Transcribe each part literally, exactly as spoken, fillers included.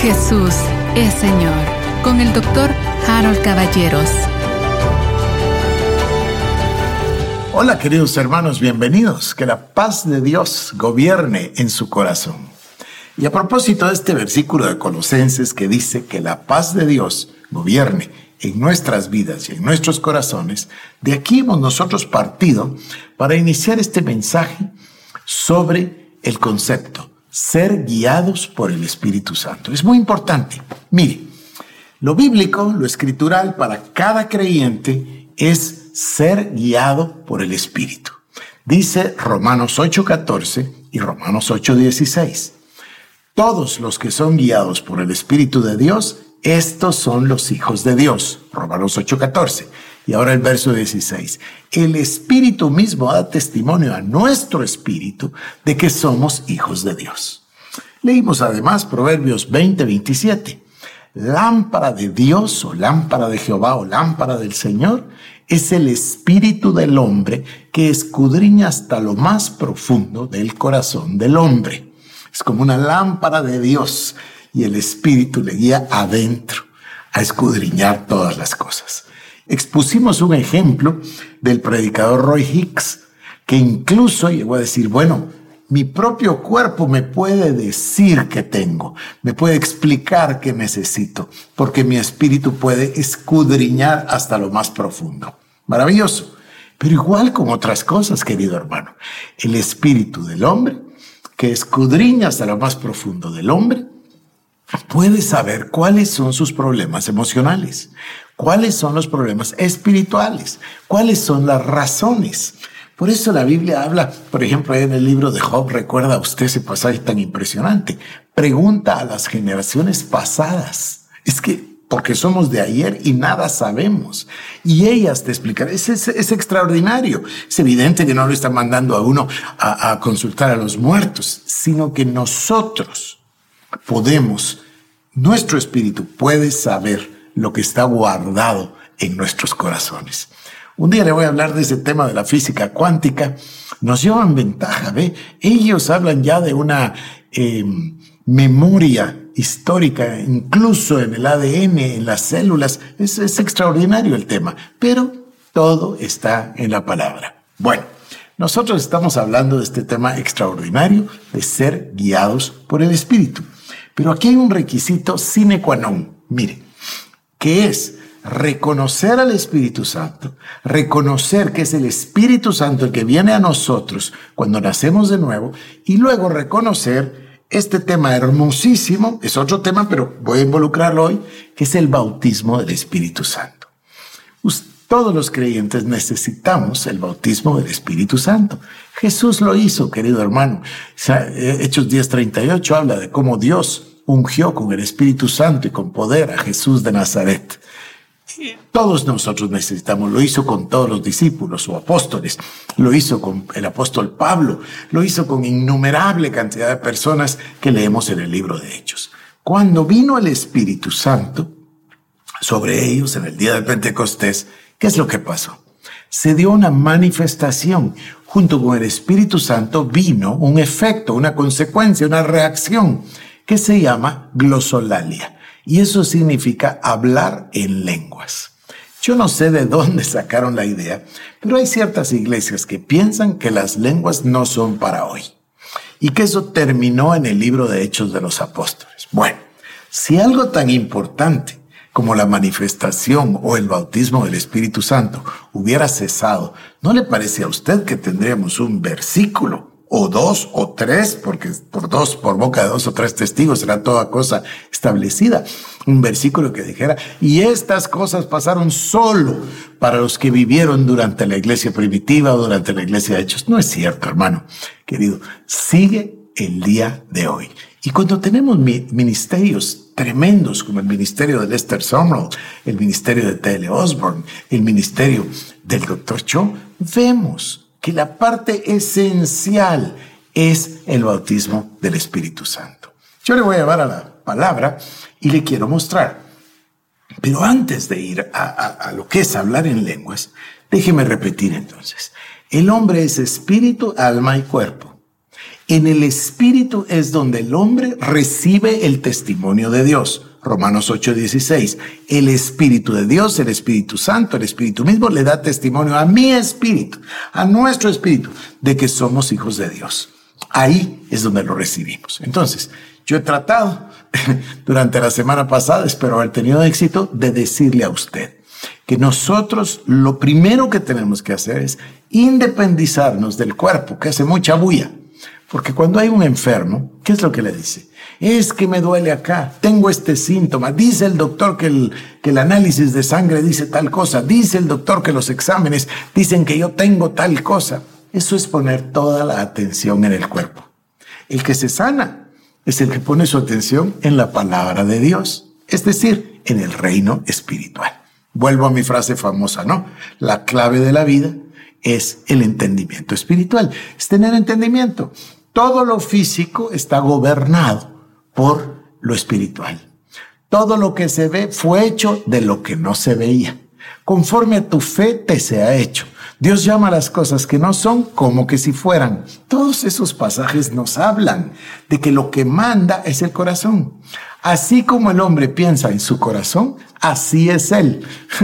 Jesús es Señor, con el doctor Harold Caballeros. Hola queridos hermanos, bienvenidos. Que la paz de Dios gobierne en su corazón. Y a propósito de este versículo de Colosenses que dice que la paz de Dios gobierne en nuestras vidas y en nuestros corazones, de aquí hemos nosotros partido para iniciar este mensaje sobre el concepto ser guiados por el Espíritu Santo. Es muy importante. Mire, lo bíblico, lo escritural para cada creyente es ser guiado por el Espíritu. Dice Romanos ocho catorce y Romanos ocho dieciséis. Todos los que son guiados por el Espíritu de Dios, estos son los hijos de Dios. Romanos ocho catorce. Y ahora el verso dieciséis. El Espíritu mismo da testimonio a nuestro espíritu de que somos hijos de Dios. Leímos además Proverbios veinte veintisiete. Lámpara de Dios o lámpara de Jehová o lámpara del Señor es el espíritu del hombre que escudriña hasta lo más profundo del corazón del hombre. Es como una lámpara de Dios y el espíritu le guía adentro a escudriñar todas las cosas. Expusimos un ejemplo del predicador Roy Hicks, que incluso llegó a decir, bueno, mi propio cuerpo me puede decir qué tengo, me puede explicar qué necesito, porque mi espíritu puede escudriñar hasta lo más profundo. Maravilloso. Pero igual con otras cosas, querido hermano, el espíritu del hombre, que escudriña hasta lo más profundo del hombre, puede saber cuáles son sus problemas emocionales, cuáles son los problemas espirituales, cuáles son las razones. Por eso la Biblia habla, por ejemplo, en el libro de Job, recuerda usted ese pasaje tan impresionante, pregunta a las generaciones pasadas. Es que porque somos de ayer y nada sabemos. Y ellas te explicarán. Es, es, es extraordinario. Es evidente que no lo está mandando a uno a, a consultar a los muertos, sino que nosotros podemos, nuestro espíritu puede saber lo que está guardado en nuestros corazones. Un día le voy a hablar de ese tema de la física cuántica. Nos llevan ventaja, ¿ve? Ellos hablan ya de una eh, memoria histórica, incluso en el A D N, en las células. Es, es extraordinario el tema, pero todo está en la palabra. Bueno, nosotros estamos hablando de este tema extraordinario de ser guiados por el Espíritu. Pero aquí hay un requisito sine qua non, mire, que es reconocer al Espíritu Santo, reconocer que es el Espíritu Santo el que viene a nosotros cuando nacemos de nuevo, y luego reconocer este tema hermosísimo, es otro tema, pero voy a involucrarlo hoy, que es el bautismo del Espíritu Santo. Todos los creyentes necesitamos el bautismo del Espíritu Santo. Jesús lo hizo, querido hermano. Hechos diez treinta y ocho habla de cómo Dios ungió con el Espíritu Santo y con poder a Jesús de Nazaret. Todos nosotros necesitamos, lo hizo con todos los discípulos o apóstoles, lo hizo con el apóstol Pablo, lo hizo con innumerable cantidad de personas que leemos en el libro de Hechos. Cuando vino el Espíritu Santo sobre ellos en el día de Pentecostés, ¿qué es lo que pasó? Se dio una manifestación. Junto con el Espíritu Santo vino un efecto, una consecuencia, una reacción que se llama glosolalia. Y eso significa hablar en lenguas. Yo no sé de dónde sacaron la idea, pero hay ciertas iglesias que piensan que las lenguas no son para hoy. Y que eso terminó en el libro de Hechos de los Apóstoles. Bueno, si algo tan importante como la manifestación o el bautismo del Espíritu Santo hubiera cesado, ¿no le parece a usted que tendríamos un versículo o dos o tres, porque por dos, por boca de dos o tres testigos será toda cosa establecida? Un versículo que dijera, y estas cosas pasaron solo para los que vivieron durante la iglesia primitiva o durante la iglesia de Hechos. No es cierto, hermano querido. Sigue el día de hoy. Y cuando tenemos ministerios tremendos como el ministerio de Lester Sumrall, el ministerio de T L Osborne, el ministerio del doctor Cho, vemos que la parte esencial es el bautismo del Espíritu Santo. Yo le voy a llevar a la palabra y le quiero mostrar. Pero antes de ir a, a, a lo que es hablar en lenguas, déjeme repetir entonces. El hombre es espíritu, alma y cuerpo. En el Espíritu es donde el hombre recibe el testimonio de Dios. Romanos ocho dieciséis. El Espíritu de Dios, el Espíritu Santo, el Espíritu mismo le da testimonio a mi espíritu, a nuestro espíritu, de que somos hijos de Dios. Ahí es donde lo recibimos. Entonces, yo he tratado durante la semana pasada, espero haber tenido éxito, de decirle a usted que nosotros lo primero que tenemos que hacer es independizarnos del cuerpo, que hace mucha bulla. Porque cuando hay un enfermo, ¿qué es lo que le dice? Es que me duele acá, tengo este síntoma, dice el doctor que el, que el análisis de sangre dice tal cosa, dice el doctor que los exámenes dicen que yo tengo tal cosa. Eso es poner toda la atención en el cuerpo. El que se sana es el que pone su atención en la palabra de Dios, es decir, en el reino espiritual. Vuelvo a mi frase famosa, ¿no? La clave de la vida es el entendimiento espiritual, es tener entendimiento. Todo lo físico está gobernado por lo espiritual. Todo lo que se ve fue hecho de lo que no se veía. Conforme a tu fe te se ha hecho. Dios llama a las cosas que no son como que si fueran. Todos esos pasajes nos hablan de que lo que manda es el corazón. Así como el hombre piensa en su corazón, así es él.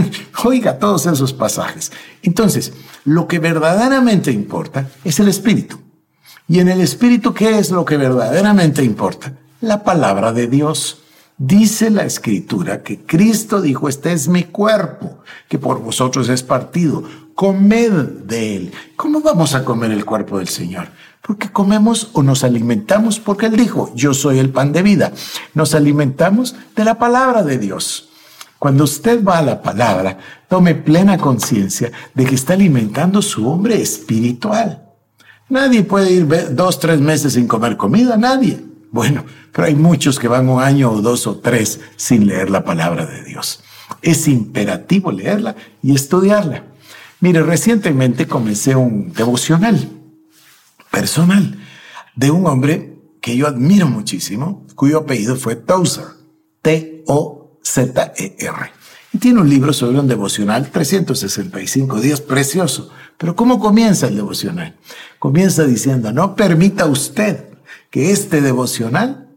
Oiga todos esos pasajes. Entonces, lo que verdaderamente importa es el espíritu. Y en el espíritu, ¿qué es lo que verdaderamente importa? La palabra de Dios. Dice la Escritura que Cristo dijo, este es mi cuerpo, que por vosotros es partido. Comed de él. ¿Cómo vamos a comer el cuerpo del Señor? Porque comemos o nos alimentamos, porque Él dijo, yo soy el pan de vida. Nos alimentamos de la palabra de Dios. Cuando usted va a la palabra, tome plena conciencia de que está alimentando su hombre espiritual. Nadie puede ir dos, tres meses sin comer comida, nadie. Bueno, pero hay muchos que van un año o dos o tres sin leer la palabra de Dios. Es imperativo leerla y estudiarla. Mire, recientemente comencé un devocional personal de un hombre que yo admiro muchísimo, cuyo apellido fue Tozer, T O Z E R. Y tiene un libro sobre un devocional, trescientos sesenta y cinco días, precioso. Pero ¿cómo comienza el devocional? Comienza diciendo, no permita usted que este devocional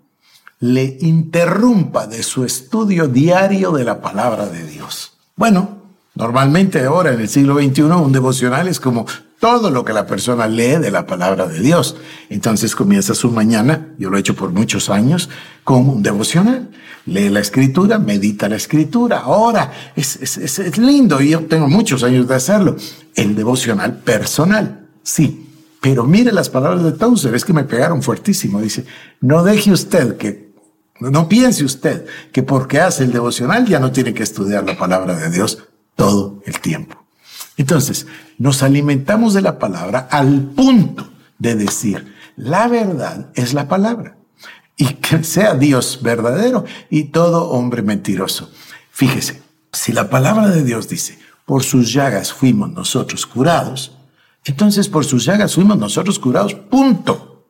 le interrumpa de su estudio diario de la palabra de Dios. Bueno, normalmente ahora en el siglo veintiuno un devocional es como todo lo que la persona lee de la palabra de Dios. Entonces comienza su mañana, yo lo he hecho por muchos años, con un devocional. Lee la Escritura, medita la Escritura, ora. Es, es, es, es lindo y yo tengo muchos años de hacerlo. El devocional personal, sí. Pero mire las palabras de Tozer, es que me pegaron fuertísimo. Dice, no deje usted que, no piense usted que porque hace el devocional ya no tiene que estudiar la palabra de Dios todo el tiempo. Entonces, nos alimentamos de la palabra al punto de decir, la verdad es la palabra. Y que sea Dios verdadero y todo hombre mentiroso. Fíjese, si la palabra de Dios dice, por sus llagas fuimos nosotros curados, entonces por sus llagas fuimos nosotros curados, punto.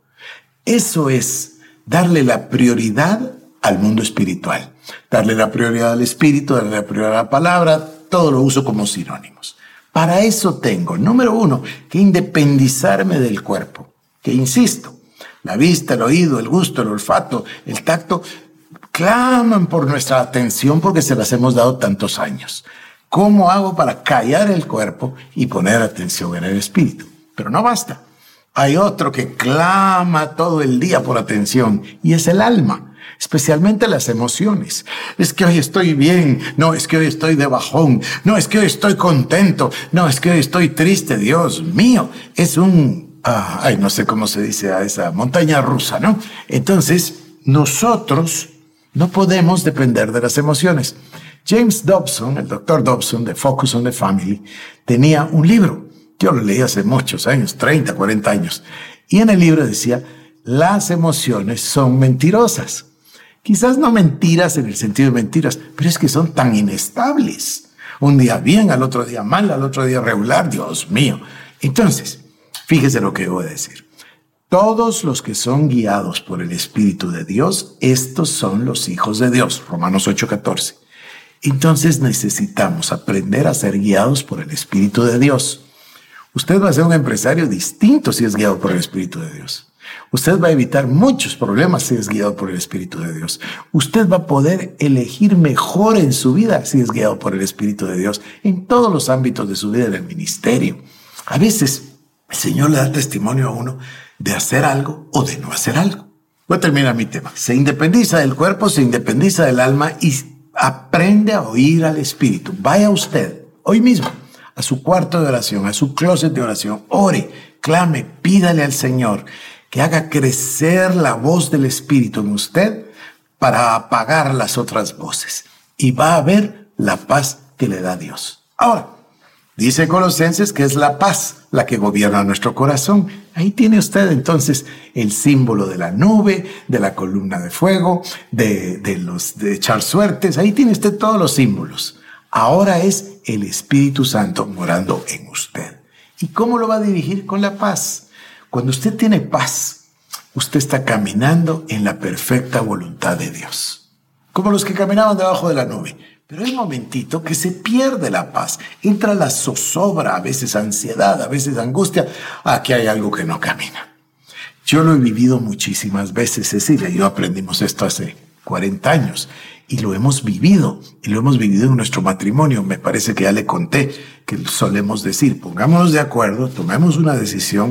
Eso es darle la prioridad al mundo espiritual, darle la prioridad al espíritu, darle la prioridad a la palabra, todo lo uso como sinónimos. Para eso tengo, número uno, que independizarme del cuerpo, que insisto, la vista, el oído, el gusto, el olfato, el tacto, claman por nuestra atención porque se las hemos dado tantos años. ¿Cómo hago para callar el cuerpo y poner atención en el espíritu? Pero no basta. Hay otro que clama todo el día por atención y es el alma, especialmente las emociones. Es que hoy estoy bien, no, es que hoy estoy de bajón, no, es que hoy estoy contento, no, es que hoy estoy triste, Dios mío. Es un, ah, ay, no sé cómo se dice a esa montaña rusa, ¿no? Entonces, nosotros no podemos depender de las emociones. James Dobson, el doctor Dobson de Focus on the Family, tenía un libro. Yo lo leí hace muchos años, treinta, cuarenta años. Y en el libro decía, las emociones son mentirosas. Quizás no mentiras en el sentido de mentiras, pero es que son tan inestables. Un día bien, al otro día mal, al otro día regular, Dios mío. Entonces, fíjese lo que voy a decir. Todos los que son guiados por el Espíritu de Dios, estos son los hijos de Dios. Romanos ocho catorce. Entonces necesitamos aprender a ser guiados por el Espíritu de Dios. Usted va a ser un empresario distinto si es guiado por el Espíritu de Dios. Usted va a evitar muchos problemas si es guiado por el Espíritu de Dios. Usted va a poder elegir mejor en su vida si es guiado por el Espíritu de Dios en todos los ámbitos de su vida, en el ministerio. A veces el Señor le da testimonio a uno de hacer algo o de no hacer algo. Voy a terminar mi tema. Se independiza del cuerpo, se independiza del alma y aprende a oír al Espíritu. Vaya usted hoy mismo a su cuarto de oración, a su closet de oración. Ore, clame, pídale al Señor que haga crecer la voz del Espíritu en usted para apagar las otras voces. Y va a ver la paz que le da Dios. Ahora, dice Colosenses que es la paz la que gobierna nuestro corazón. Ahí tiene usted entonces el símbolo de la nube, de la columna de fuego, de, de, los, de echar suertes. Ahí tiene usted todos los símbolos. Ahora es el Espíritu Santo morando en usted. ¿Y cómo lo va a dirigir? Con la paz. Cuando usted tiene paz, usted está caminando en la perfecta voluntad de Dios. Como los que caminaban debajo de la nube. Pero hay un momentito que se pierde la paz. Entra la zozobra, a veces ansiedad, a veces angustia. Aquí hay algo que no camina. Yo lo he vivido muchísimas veces, Cecilia y yo aprendimos esto hace cuarenta años. Y lo hemos vivido, y lo hemos vivido en nuestro matrimonio. Me parece que ya le conté que solemos decir, pongámonos de acuerdo, tomemos una decisión.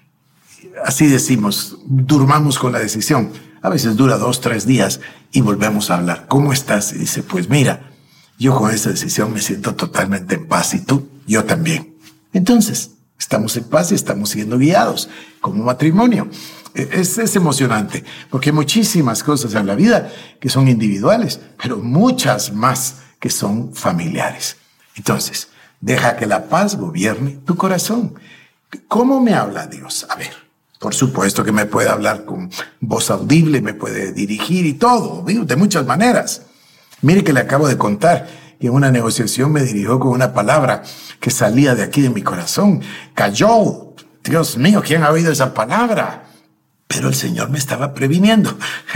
Así decimos, durmamos con la decisión. A veces dura dos, tres días y volvemos a hablar. ¿Cómo estás? Y dice, pues mira, yo con esa decisión me siento totalmente en paz. ¿Y tú? Yo también. Entonces, estamos en paz y estamos siendo guiados como matrimonio. Es, es emocionante porque hay muchísimas cosas en la vida que son individuales, pero muchas más que son familiares. Entonces, deja que la paz gobierne tu corazón. ¿Cómo me habla Dios? A ver. Por supuesto que me puede hablar con voz audible, me puede dirigir y todo, de muchas maneras. Mire que le acabo de contar que en una negociación me dirigió con una palabra que salía de aquí de mi corazón. Cayó. Dios mío, ¿quién ha oído esa palabra? Pero el Señor me estaba previniendo.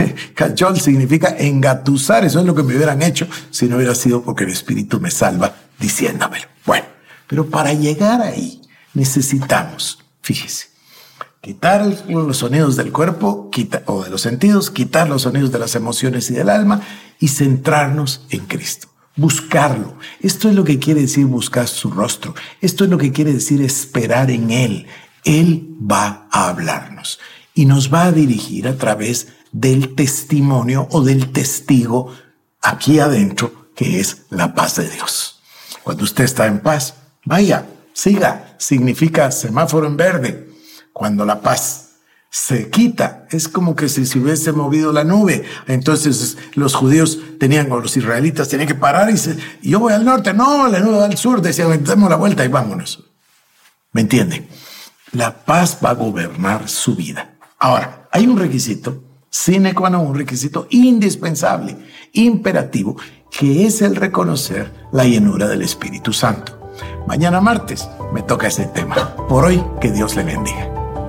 Cayó significa engatusar. Eso es lo que me hubieran hecho si no hubiera sido porque el Espíritu me salva diciéndomelo. Bueno, pero para llegar ahí necesitamos, fíjese, quitar los sonidos del cuerpo quita, o de los sentidos, quitar los sonidos de las emociones y del alma y centrarnos en Cristo. Buscarlo. Esto es lo que quiere decir buscar su rostro. Esto es lo que quiere decir esperar en Él. Él va a hablarnos y nos va a dirigir a través del testimonio o del testigo aquí adentro, que es la paz de Dios. Cuando usted está en paz, vaya, siga. Significa semáforo en verde. Cuando la paz se quita, es como que si se hubiese movido la nube. Entonces los judíos tenían, o los israelitas tenían que parar y, se, y yo voy al norte, no, la nube va al sur, decían, demos la vuelta y vámonos. ¿Me entienden? La paz va a gobernar su vida. Ahora, hay un requisito, sine qua non, un requisito indispensable, imperativo, que es el reconocer la llenura del Espíritu Santo. Mañana martes me toca ese tema. Por hoy, que Dios le bendiga.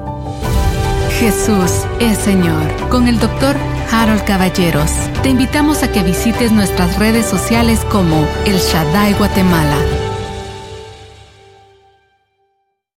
Jesús es Señor, con el doctor Harold Caballeros. Te invitamos a que visites nuestras redes sociales como El Shaddai Guatemala.